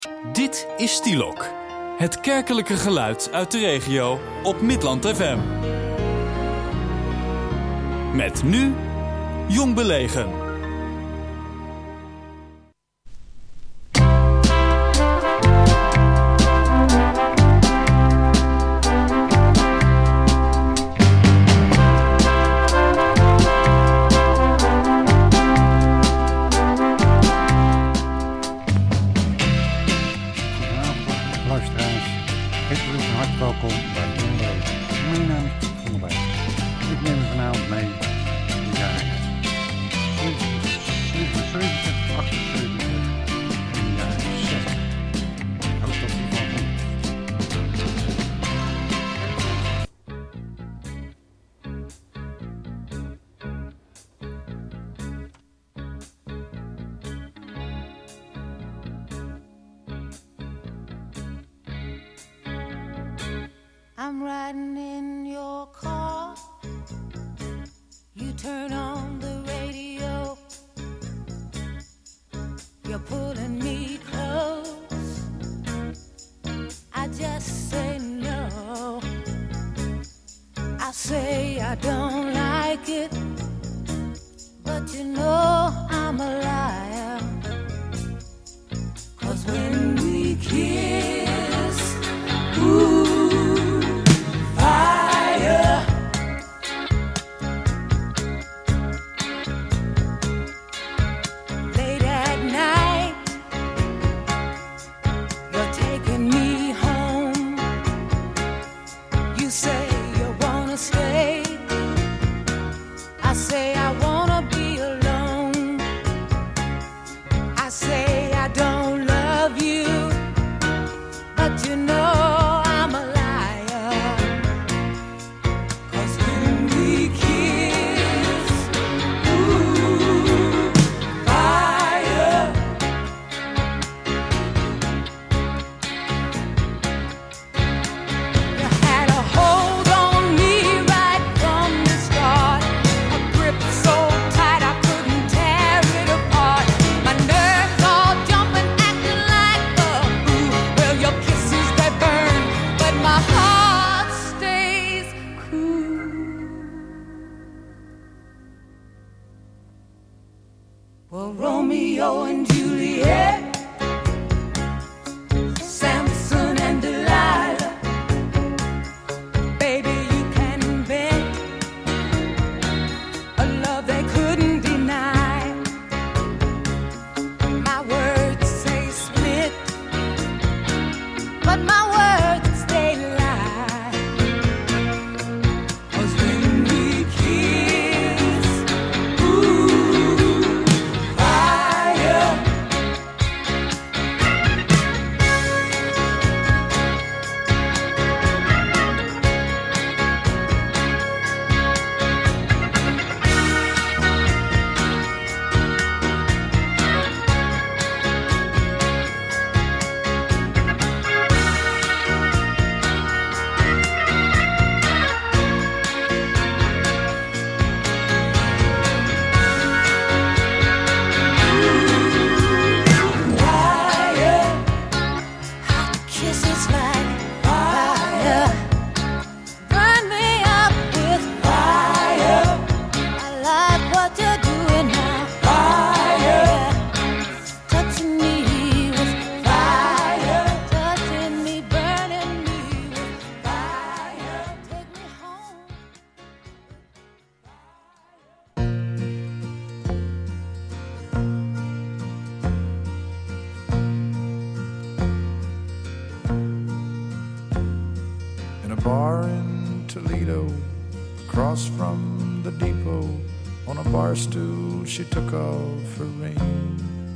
Dit is Stilok, het kerkelijke geluid uit de regio op Midland FM. Met nu Jong Belegen. I'm riding in your car. You turn on the radio. You're pulling me close. I just say no. I say I don't like it, but you know I'm a liar. 'Cause when we kiss, ooh, bar in Toledo, across from the depot. On a bar stool she took off her ring.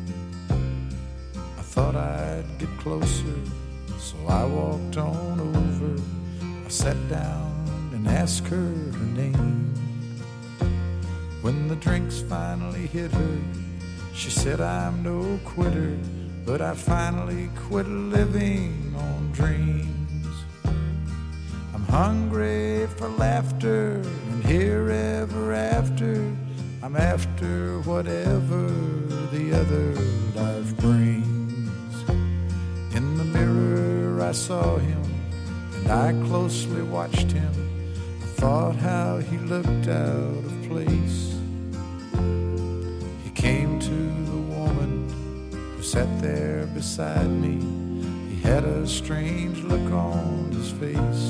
I thought I'd get closer, so I walked on over. I sat down and asked her her name. When the drinks finally hit her, she said, I'm no quitter, but I finally quit living on dreams. I'm hungry for laughter, and here ever after, I'm after whatever the other life brings. I saw him, and I closely watched him. I thought how he looked out of place. He came to the woman who sat there beside me. He had a strange look on his face.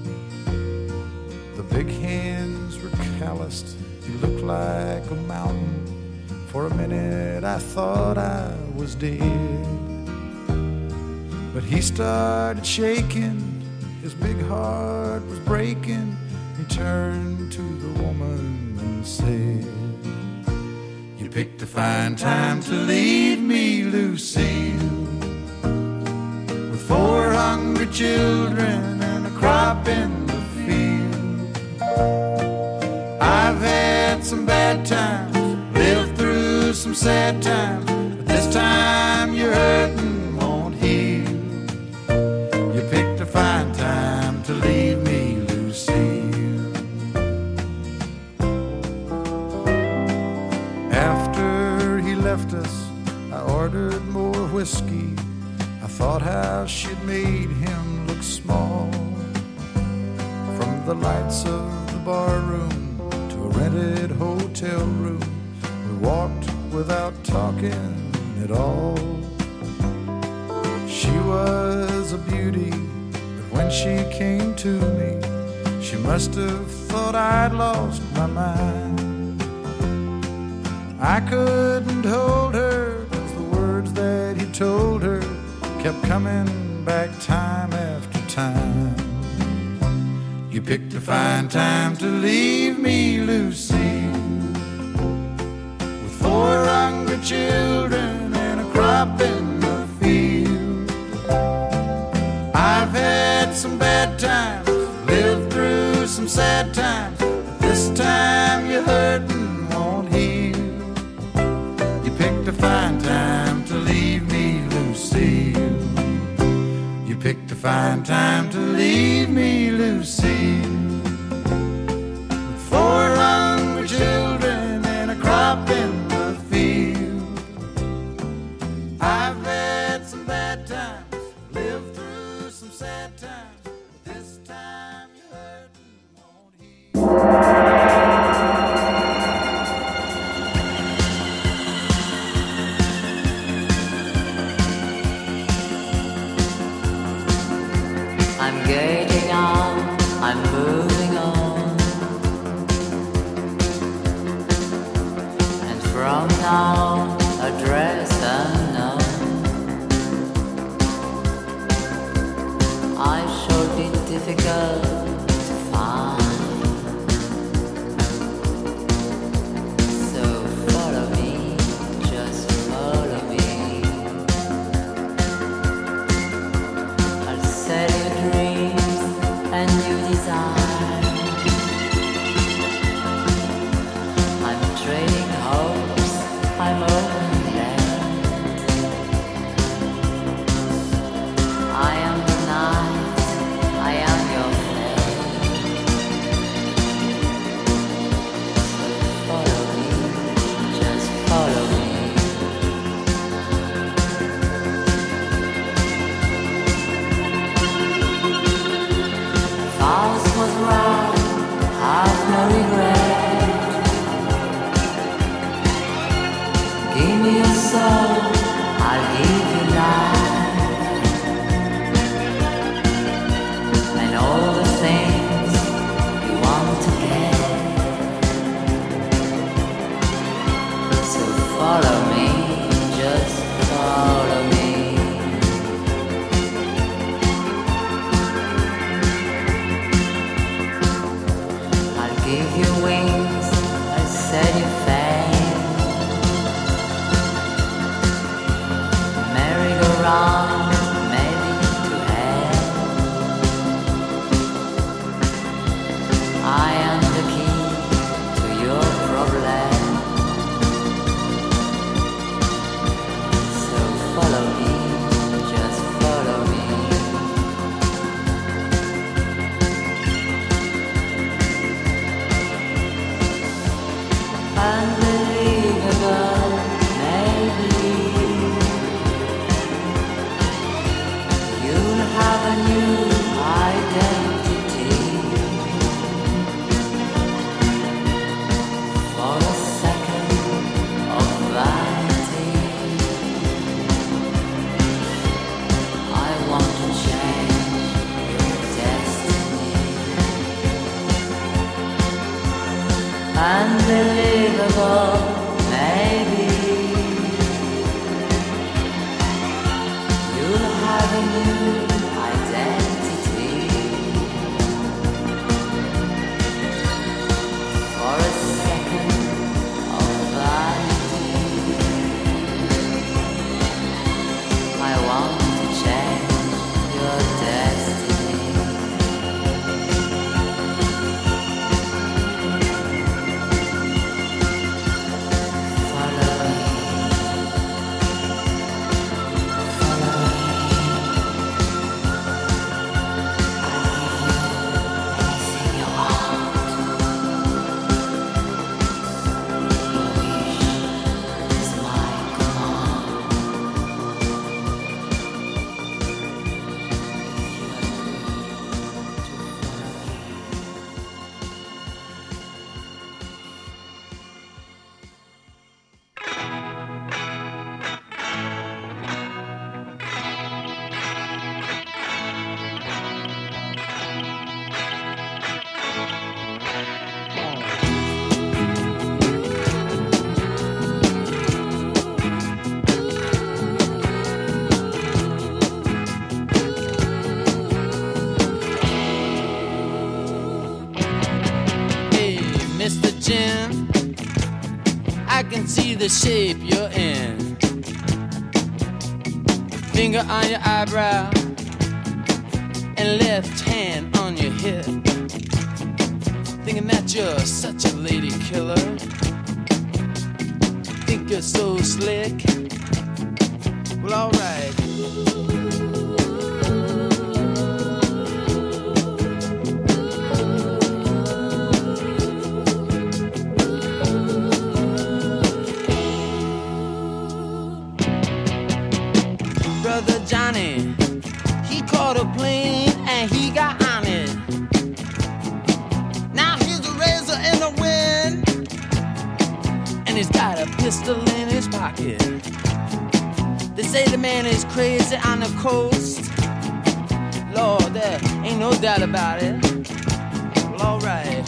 The big hands were calloused. He looked like a mountain. For a minute I thought I was dead. But he started shaking, his big heart was breaking. He turned to the woman and said, "You picked a fine time to leave me, Lucille, with 4 hungry children and a crop in the field. I've had some bad times, lived through some sad times, but this time you're hurting won't heal. You picked a fine time to leave me, Lucille." After he left us, I ordered more whiskey. I thought how she'd made him look small. From the lights of the bar room to a rented hotel room, we walked without talking at all. She was a beauty, but when she came to me, she must have thought I'd lost my mind. I couldn't hold her, 'cause the words that he told her kept coming back time after time. You picked a fine time to leave me, Lucille, with 4 hungry children and a crop in the field. I've had some bad times, lived through some sad times, but this time you're hurting won't heal. You picked a fine time to leave me, Lucille. You picked a fine time to leave me, Lucille, with 4 hungry children and a crop in the field. I've had some bad times, lived through some sad times, but this time you're hurting won't heal. I'm getting on, I'm moving on, and from now address unknown. I shall be difficult to find, so follow me, just follow me. I'll set your dreams and new desires. I'm trading hopes, I'm open land. I am the night, I am your friend. So follow me, just follow me. Faust was have a new identity. For a second of vanity, I want to change your destiny. Follow me. Mr. Jim, I can see the shape you're in. Finger on your eyebrow and left hand on your hip. Thinking that you're such a lady killer. Think you're so slick. Well, alright. Brother Johnny, he caught a plane and he got on it. Now he's a razor in the wind, and he's got a pistol in his pocket. They say the man is crazy on the coast. Lord, there ain't no doubt about it. Well, alright.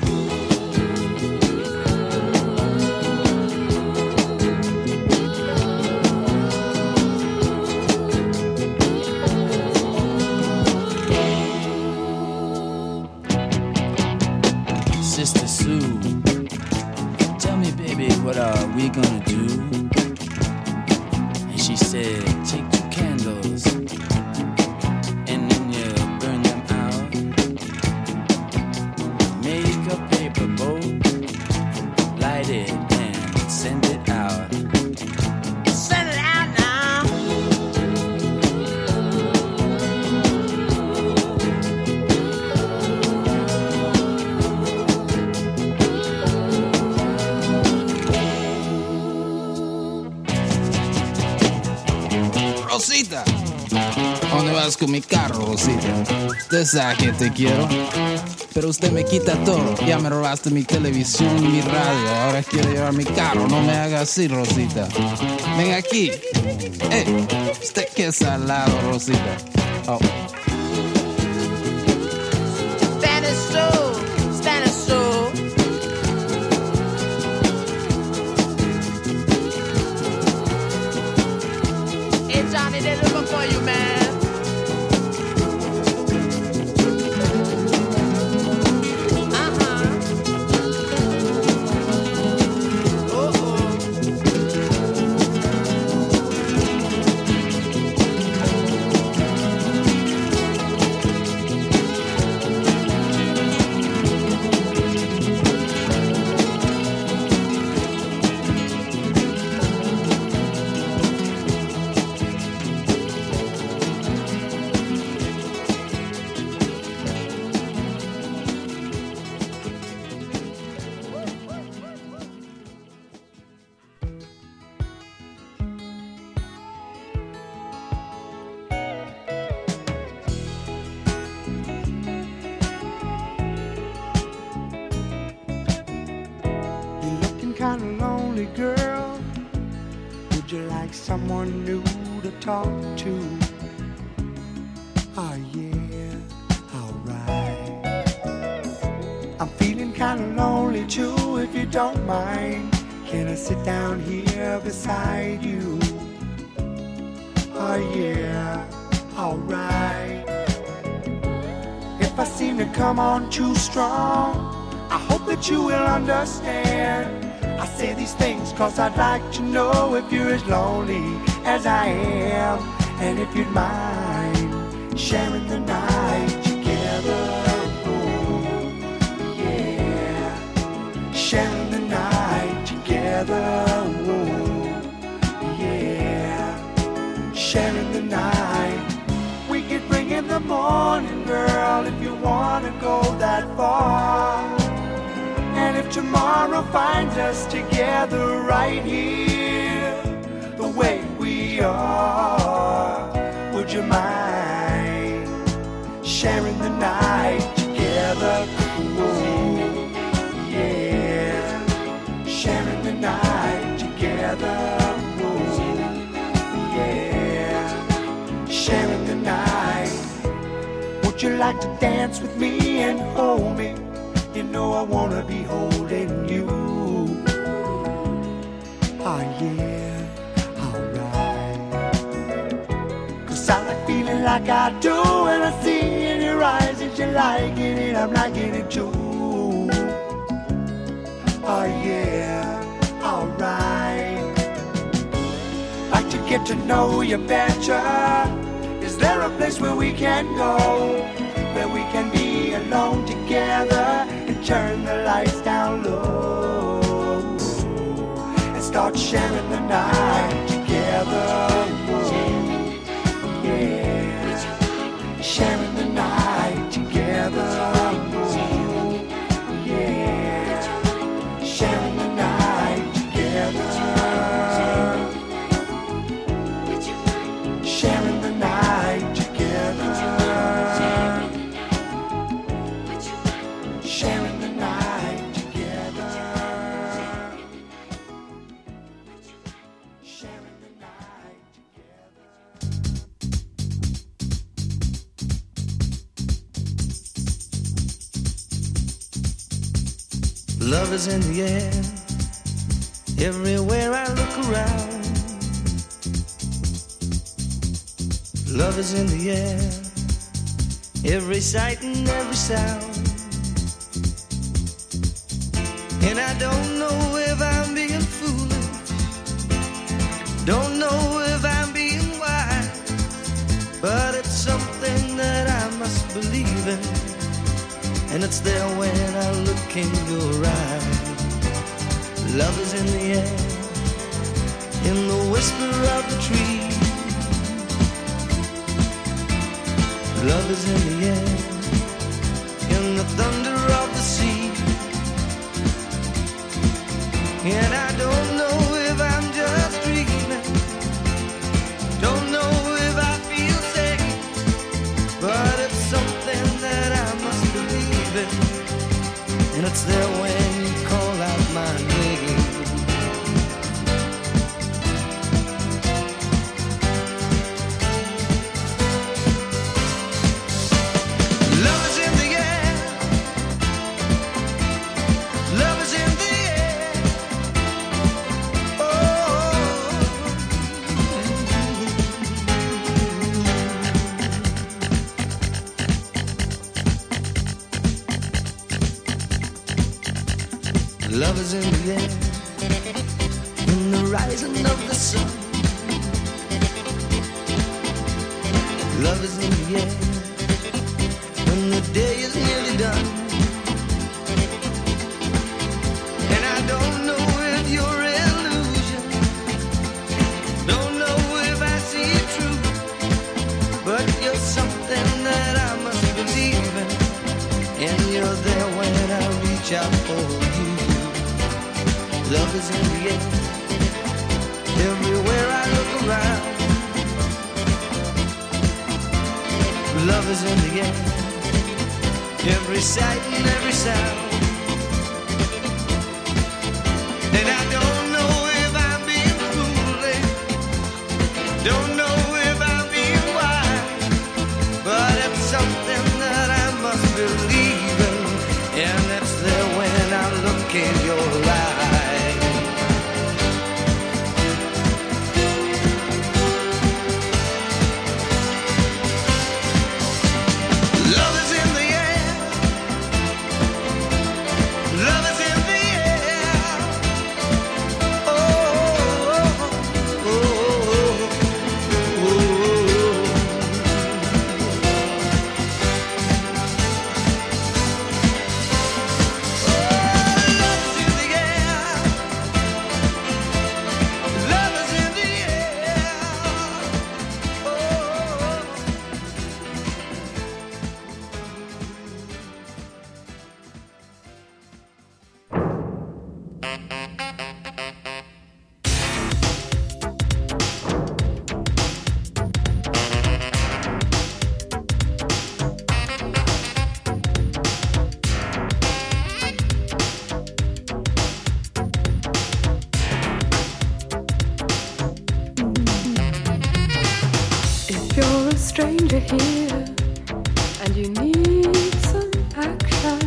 Sister Sue, tell me, baby, what are we gonna do? And she said, take 2 candles and then you burn them out. Make a paper boat, light it and send it out. Send it out now. Rosita, ¿dónde vas con mi carro, Rosita? Usted sabe que te quiero, pero usted me quita todo. Ya me robaste mi televisión y mi radio. Ahora quiero llevar mi carro. No me haga así, Rosita. Ven aquí. Usted que salado, Rosita. Oh. Standing still, standing still. Hey Johnny, they're looking for you, man. Kinda lonely, girl. Would you like someone new to talk to? Oh yeah, alright. I'm feeling kinda lonely too, if you don't mind. Can I sit down here beside you? Oh yeah, alright. If I seem to come on too strong, I hope that you will understand. I say these things cause I'd like to know if you're as lonely as I am, and if you'd mind sharing the night together. Oh, yeah, sharing the night together. Oh, yeah, sharing the night. We could bring in the morning, girl, if you wanna go that far. And if tomorrow finds us together right here, the way we are, would you mind sharing the night together? Whoa, yeah, sharing the night together. Whoa, yeah, sharing the night. Would you like to dance with me and hold me? You know I wanna be holding you. Oh yeah, alright. Cause I like feeling like I do when I see in your eyes that you're liking it, I'm liking it too. Oh yeah, alright. Like to get to know you better. Is there a place where we can go, where we can be alone together and turn the lights down low and start sharing the night together? Whoa, yeah, sharing the night together. Whoa, yeah, sharing the night together. Sharing the night together. Sharing the night together. Sharing the night together. Love is in the air, everywhere I look around. Love is in the air, every sight and every sound. And I don't know if I'm being foolish, don't know if I'm being wise, but it's something that I must believe in, and it's there when I look in your eyes. Love is in the air, in the whisper of the tree. Love is in the air, in the thunder of the sea. And I don't know if I'm just dreaming, don't know if I feel safe, but it's something that I must believe in, and it's there when you call out my name. Love is in the air, love is in the air. Oh, love is in the air, in the rising of the sun. Love is in the air, when the day is nearly done. And I don't know if you're illusion, don't know if I see it true, but you're something that I must believe in, and you're there when I reach out for you. Love is in the air, everywhere I look around. Love is in the air, every sight and every sound. And I don't know if I'm being foolish, don't know if I'm being wise, but it's something that I must believe in, and it's there when I look in your eyes. stranger here, and you need some action.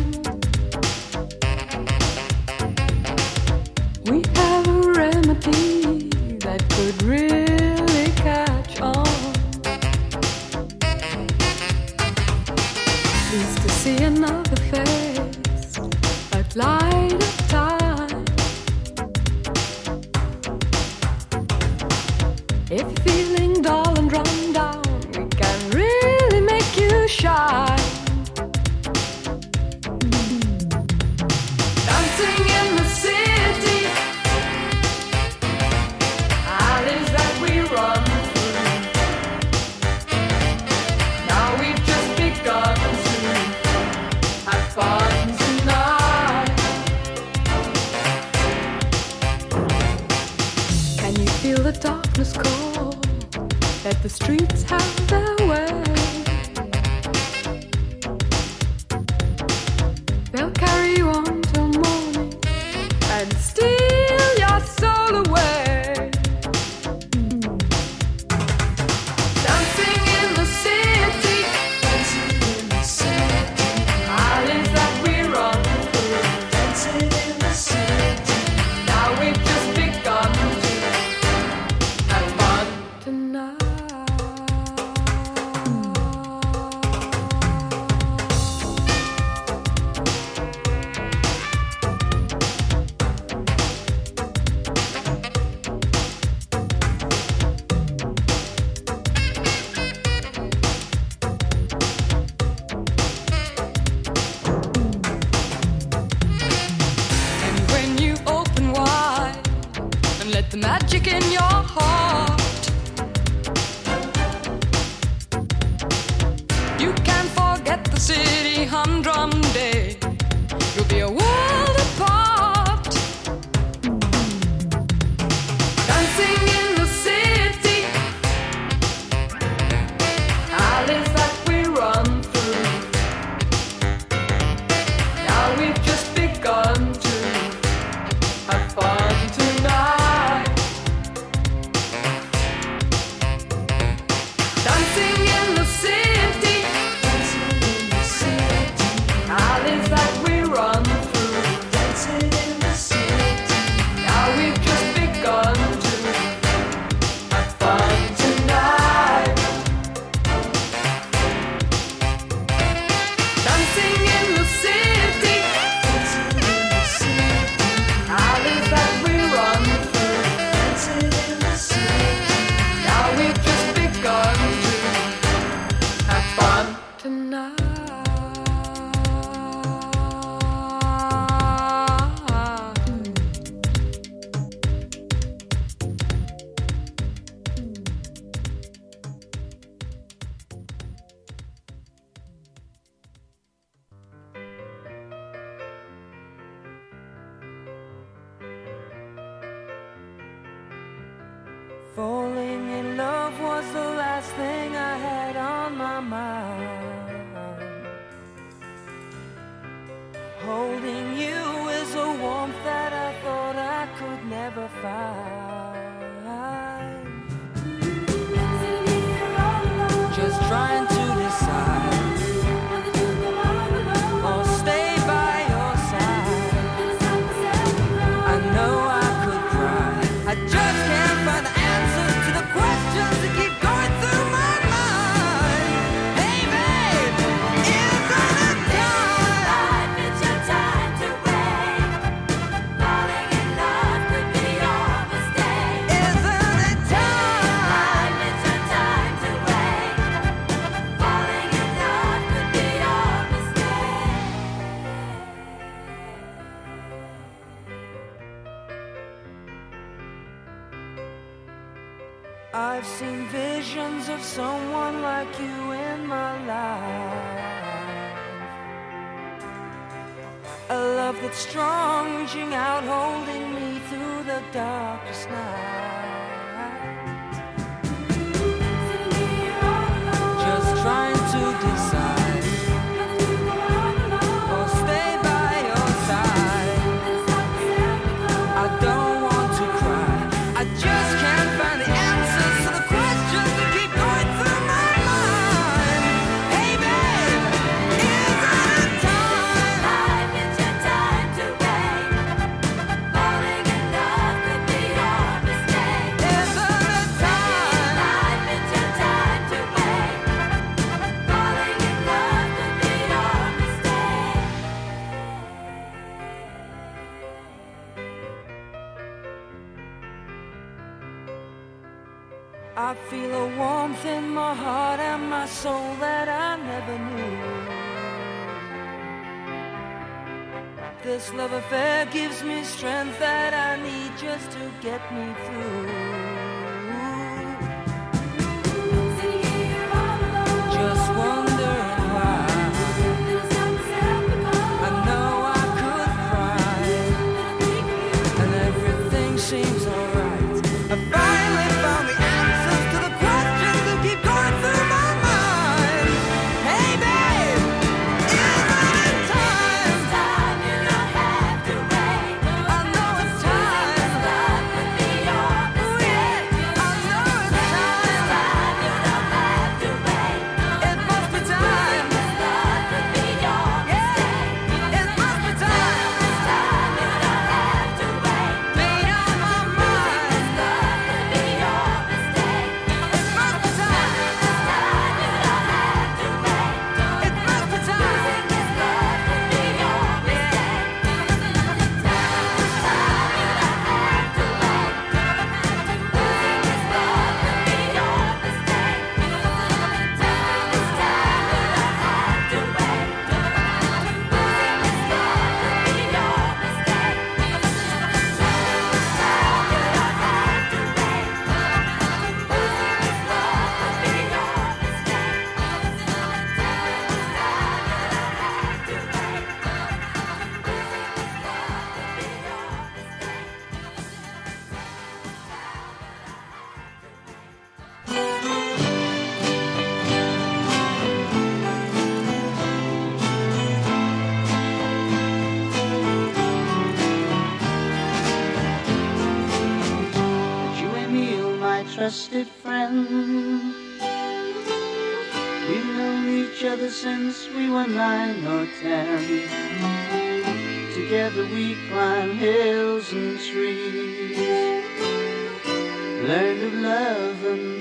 We have a remedy that could really catch on. Pleased to see another face at light of time. If you're feeling dull and run down, we can really make you shine. Dancing in the city, alleys that we run through. Now we've just begun to have fun tonight. Can you feel the darkness call? Let the streets have their way. They'll carry you on till morning and steal your soul away. Dancing in the city, alleys that we run through. Dancing in the city, now we've just begun to have fun tonight. And when you open wide and let the magic in your heart, you can forget the city humdrum day. You'll be a world apart. Dancing in the city, alleys that we run through. Now we've just begun to have fun tonight. Dancing in the city, alleys that we run through. Dancing in the city, now we've just begun to have fun tonight. Dancing in the city, alleys that we run through. Dancing in the city, now we've just begun to have fun tonight. Falling in love was the last thing I had on my mind. Holding you is a warmth that I thought I could never find. Just trying to decide or stay by your side. I know I could cry, I just can't find the answers to the questions that keep going through my mind. Hey babe, isn't it time? Life, it's your time to wait. Falling in love could be your mistake. Isn't it time? Life, it's your time to wait. Falling in love could be your mistake. I've seen visions of someone like you in my life. A love that's strong, reaching out, holding me through the darkest night. Just trying to decide or stay by your side. I don't want to cry, I just can't find the answers to the questions that keep going through my mind. feel a warmth in my heart and my soul that I never knew. This love affair gives me strength that I need just to get me through. Just wondering why I know I could cry and everything seems alright. I finally found the answers to the questions that keep going through my mind. Hey babe, isn't it time? It's time, you don't have to wait. I know it's time. This love could be your mistake. I know it's time. It's time, you don't have to wait. It must be time. This love could be your mistake. It must be time. It's time, you don't have to wait. Made up my mind. This love could be your mistake. It must be time. This time, you don't have to wait. It must be time. This love could be your mistake. This time, you don't have to wait. Losing this love could be your mistake. This time, you don't have to wait. Losing this love could be your mistake. This time, you don't have to wait. Losing this love could be your mistake. This You, Emil, my trusted friend. We've known each other since we were 9 or 10. Together we climbed hills and trees, learned of love and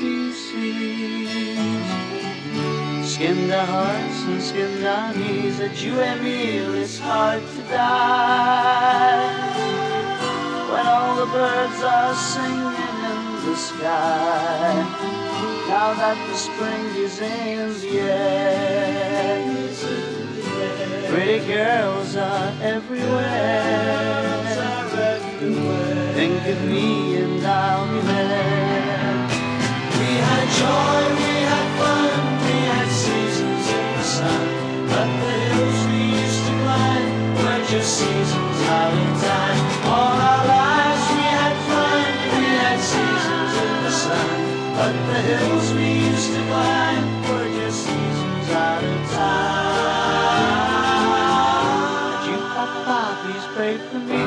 ABCs, skinned our hearts and skinned our knees. At you, Emil, it's hard to die when all the birds are singing in the sky. Now that the spring is in the air, pretty girls are everywhere. Think of me and I'll be there. We had joy, we had fun, we had seasons in the sun, but the hills we used to climb were just seasons out in time. All our lives we had fun, we had seasons in the sun, but the hills we used to climb were just seasons out of time. Would you, Papa, please pray for me?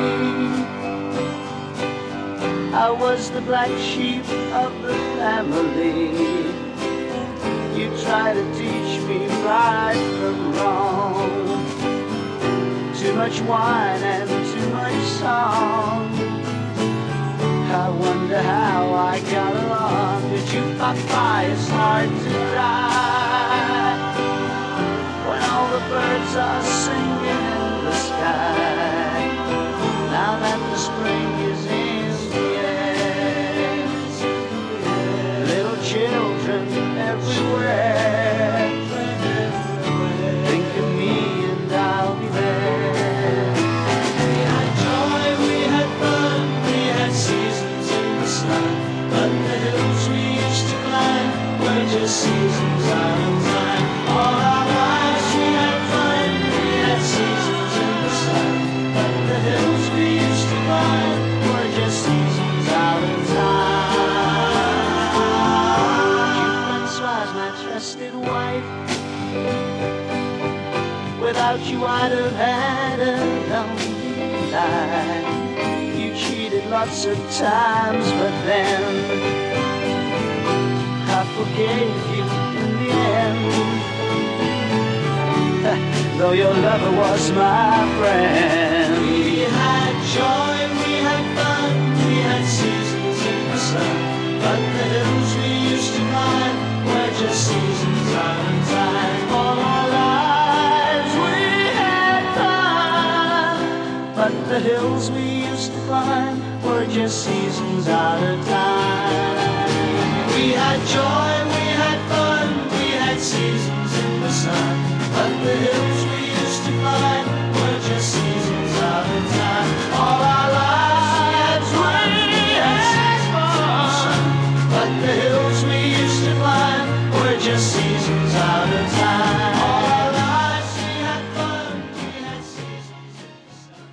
I was the black sheep of the family. You tried to teach me right from wrong. Too much wine and too much song. I wonder how I got along. Did you, Papa, it's hard to die when all the birds are singing in the sky. Now that the spring is in the air, little children everywhere. Think of me and I'll be there. We had joy, we had fun, we had seasons in the sun, but the hills we used to climb were just seasons out of time. All our lives we had fun, we had seasons in the sun, but the hills we used to climb were just seasons out of time. You once was my trusted wife. Without you I'd have had a lonely life. You cheated lots of times, but then I forgave you in the end. Though your lover was my friend. We had joy, we had fun, we had seasons in the sun, but the hills we used to climb were just seasons out of time. All our lives we had fun, but the hills we used to climb were just seasons out of time. We We had joy, we had fun, we had seasons in the sun. But the hills we used to climb were just seasons out of time. All our lives we had seasons in the sun. But the hills we used to climb were just seasons out of time. All our lives we had fun, we had seasons in the sun.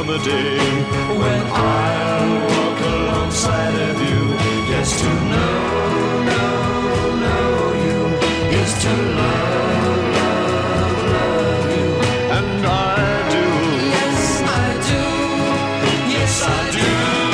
summer day when I'll walk alongside of you. Yes, to know you is to love you. And I do. Yes, I do. Yes, I do.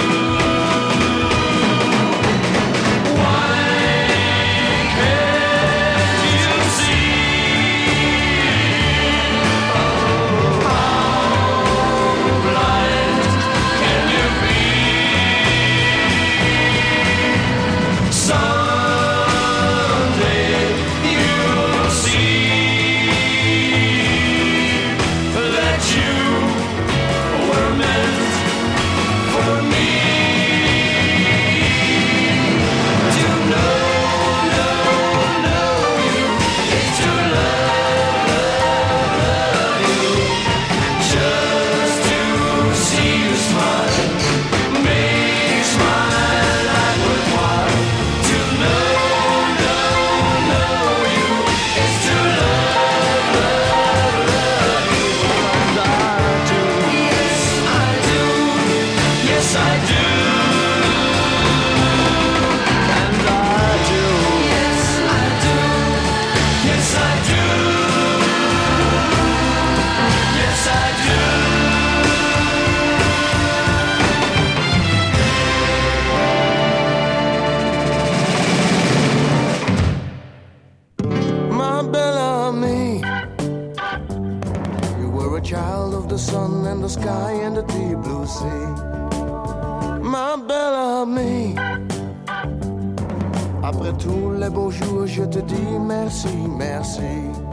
Après tous les beaux jours, je te dis merci, merci.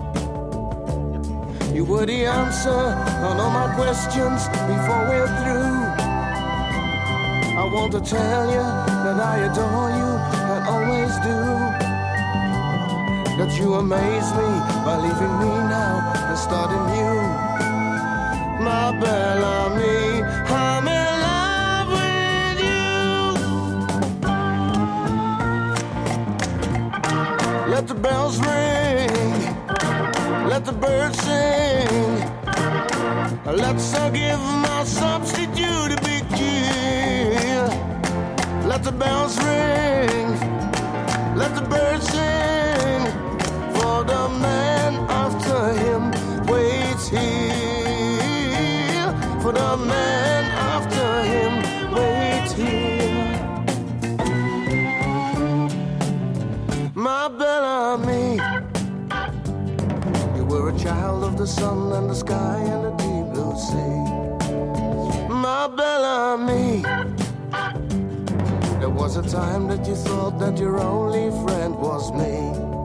You were the answer on all my questions before we're through. I want to tell you that I adore you and always do. That you amaze me by leaving me now and starting new. My Bellamy, I'm in love with you. Let the bells ring, let the birds sing. Let's give my substitute a big cheer. Let the bells ring, let the birds sing. For the man after him waits here. For the man after him waits here. My Bellamy, you were a child of the sun and the sky and the deep blue sea. My Bellamy, there was a time that you thought that your only friend was me.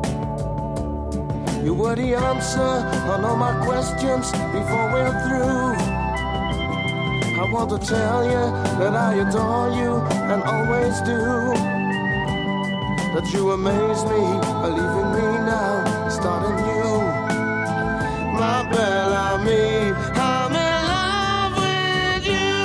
You were the answer on all my questions before we're through. I want to tell you that I adore you and always do. That you amaze me by leaving me now, starting new. My Bellamy, I'm in love with you.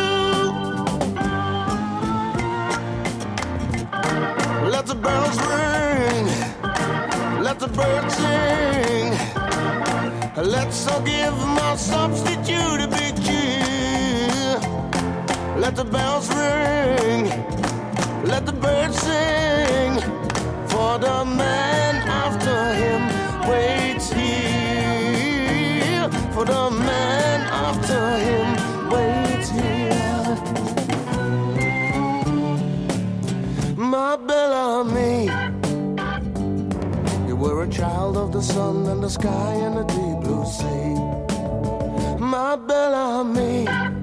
Let the bells ring, let the birds sing. Let's all give my substitute a big cheer. Let the bells ring, let the birds sing. For the man after him waits here. For the man after him waits here. My Bellamy, you were a child of the sun and the sky and the deep blue sea. My Bellamy,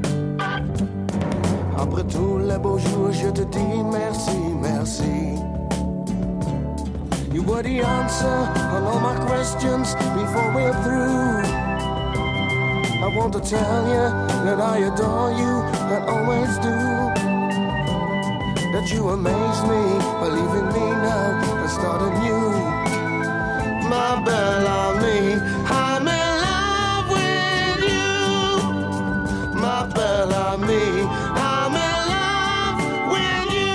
après tous les beaux jours, je te dis merci, merci. You were the answer on all my questions before we're through. I want to tell you that I adore you and always do. That you amaze me by leaving me now and starting new. My Bellamy, I'm in love with you. My Bellamy, I'm in love with you.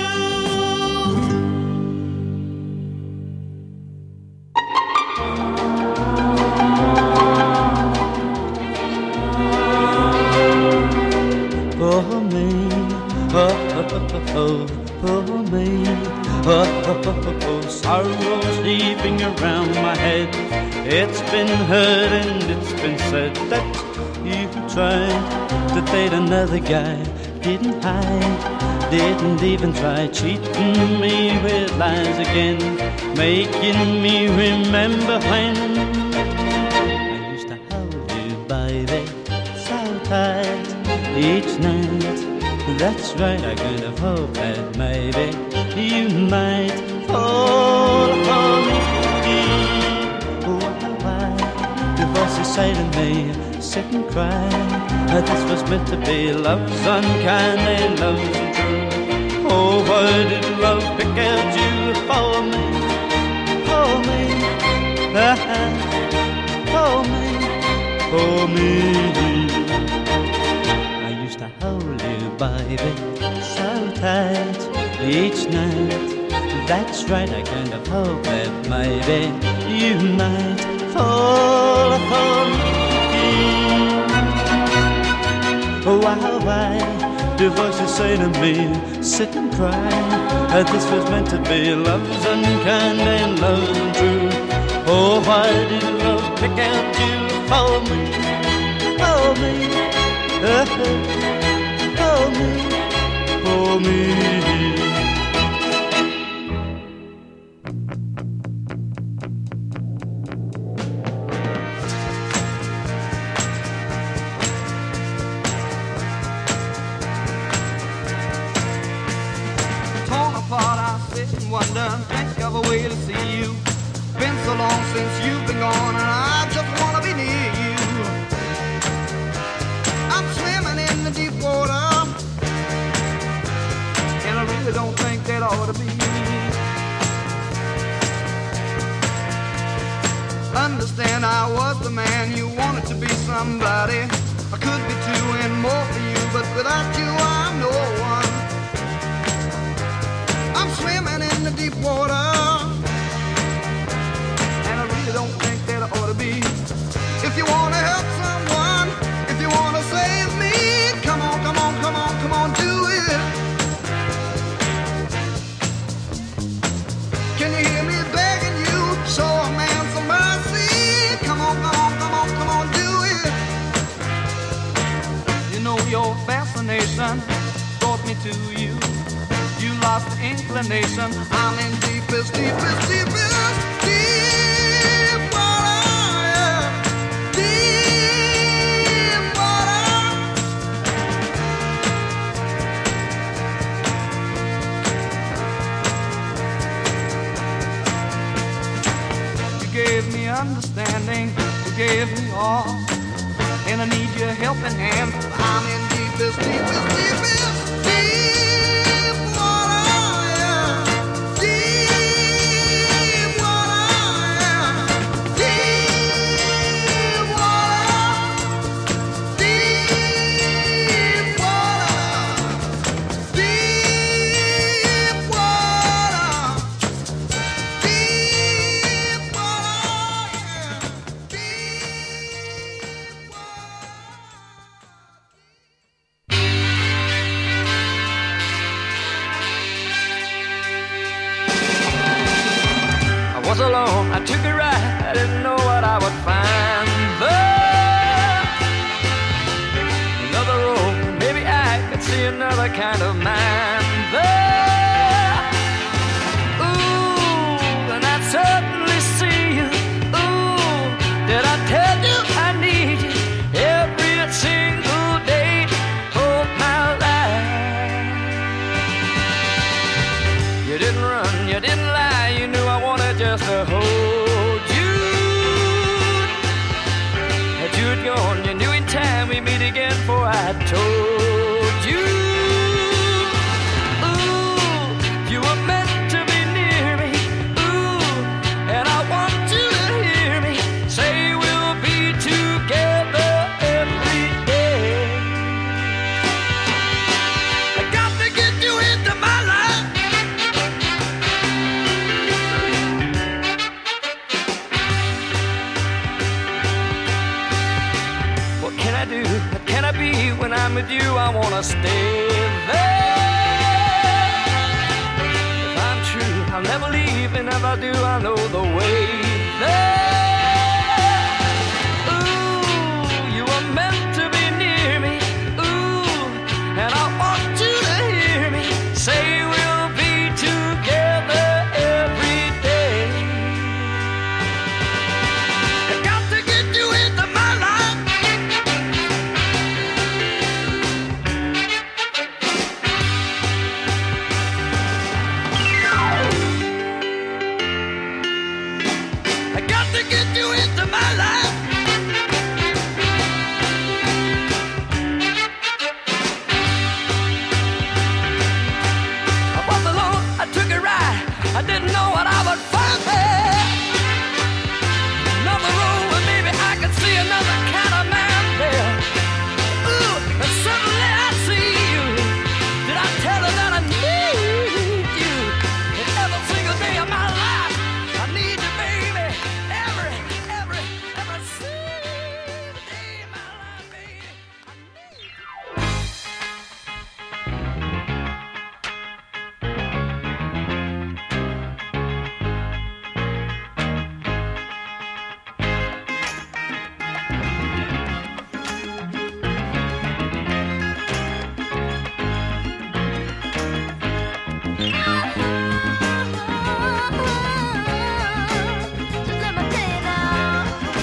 me. Oh, sorrow sleeping around my head. It's been heard and it's been said that you tried to date another guy. Didn't hide, didn't even try, cheating me with lies again, making me remember when I used to hold you, baby, so tight each night. That's right, I kind of hope that maybe you might fall for me. Why do voices say to me, sit and cry, this was meant to be, love's unkind and love's untrue. Oh, why did love pick out you for me? For me, for me, for me. I used to hold you, baby, so tight each night. That's right, I kind of hope that maybe you might fall for me. Why do voices say to me, sit and cry, this was meant to be, love's unkind and love's untrue. Oh, why did love pick out you for me, for me, for me, for me? Wonder, think of a way to see you. Been so long since you've been gone, and I just wanna be near you. I'm swimming in the deep water, and I really don't think that ought to be me. Understand I was the man you wanted to be, somebody I could be two and more for you, but without you I'm no one. I'm swimming in the deep water, and I really don't think that I ought to be. If you want to help someone, if you want to save me, come on, come on, come on, come on, do it. Can you hear me begging you? Show a man some mercy. Come on, come on, come on, come on, do it. You know your fascination brought me to you. You lost the inclination. I'm in deepest, deepest, deepest, deep water. Deep water. You gave me understanding. You gave me all. And I need your helping hand. I'm in deepest, deepest, deepest, deep. Alone, I took a ride, I didn't know what I would find there. Another road, maybe I could see another kind of man there. Ooh, and I'd certainly see you. Ooh, did I tell you I need you every single day of my life? You didn't run, you didn't lie, you knew I wanted just to hold you. Had you had gone, you knew in time we'd meet again, for I told you. Ooh, you were meant to be near me. Ooh, and I want you to hear me say we'll be together every day. I got to get you into my life. What can I do? What can I be? When I'm with you, I wanna stay there. I'll never leave, and if I do, I know the way there. Ooh, you were meant to be near me. Ooh, and I want you to hear me say we'll be together every day. I got to get you into my life. I got to get you into my life. I was alone, I took a ride. I didn't know what I would find there. Another road where maybe I could see another kind of man there. Ooh, and suddenly I see you. Did I tell her that I need you? And every single day of my life, I need you, baby. Every single day of my life, baby. I need you. Just let me tell you now.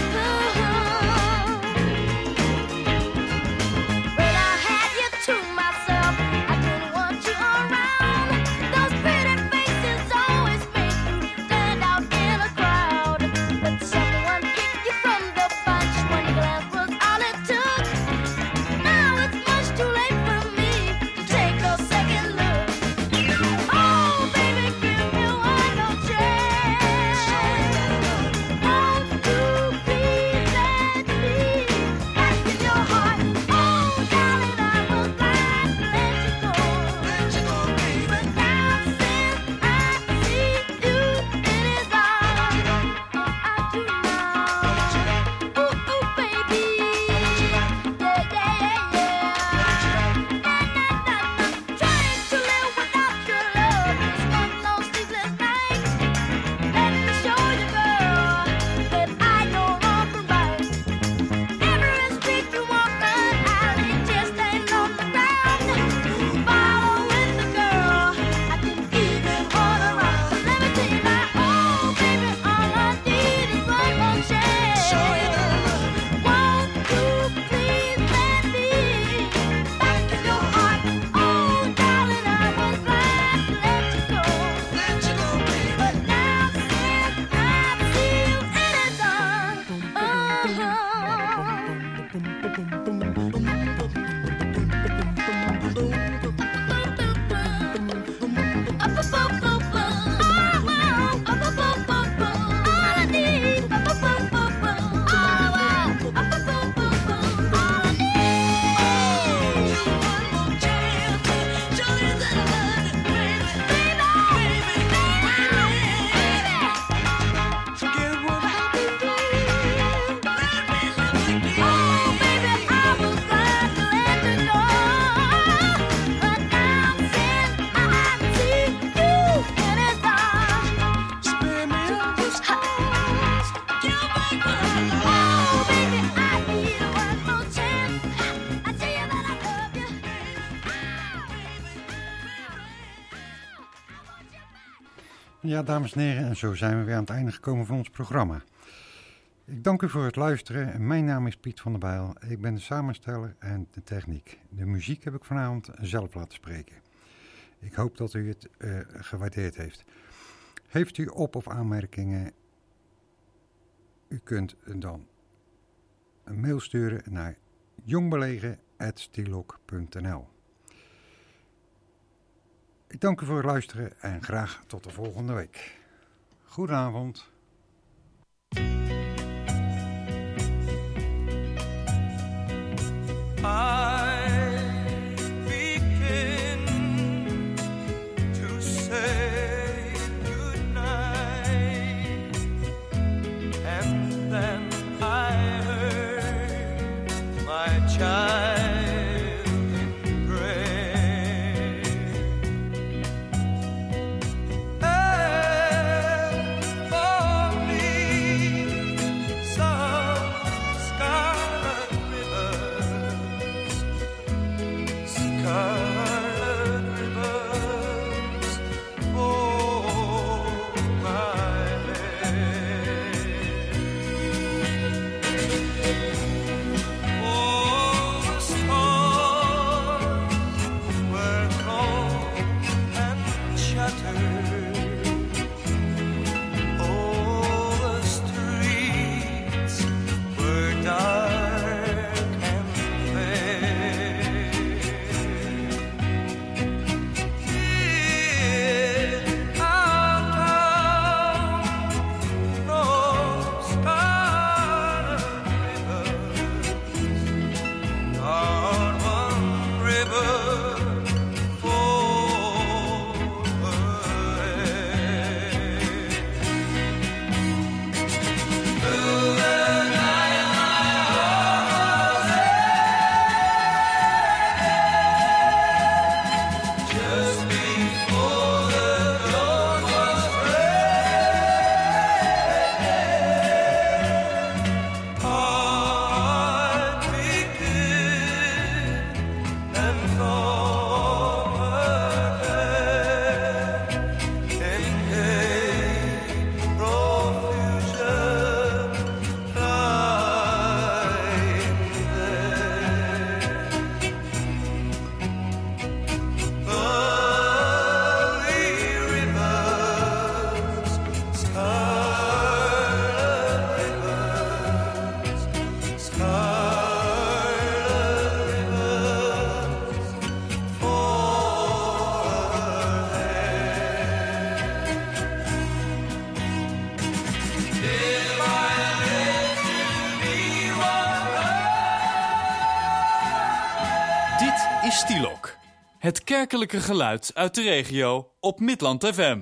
When I had you to myself, I didn't want you around. Those pretty faces always make you stand out in a crowd. But someone picked you from the bunch. One glance was all it took. Now it's much too late for me to take a second look. Oh, baby, give me one more chance. Won't you please let me back in your heart? Oh, darling, I was glad to let you go. But now since I see you in his arms, I do now. Ooh, baby, Trying to live without your love is one long sleepless night. Let me show you, girl, that I know wrong from right. Every street you walk, an alley, just stand on the ground. Following the girl, I didn't even wanna run. But let me tell you now, oh baby, all I need is one more chance. Won't you please let me back in your heart? Oh, darling, I was glad to let you go. But now since I see you in his arms, all I need, Ja, dames en heren, en zo zijn we weer aan het einde gekomen van ons programma. Ik dank u voor het luisteren. Mijn naam is Piet van der Bijl. Ik ben de samensteller en de techniek. De muziek heb ik vanavond zelf laten spreken. Ik hoop dat u het gewaardeerd heeft. Heeft u op- of aanmerkingen? U kunt dan een mail sturen naar jongbelegen@stilok.nl. Ik dank u voor het luisteren en graag tot de volgende week. Goedenavond. Child in gray. Stylok. Het kerkelijke geluid uit de regio op Midland FM.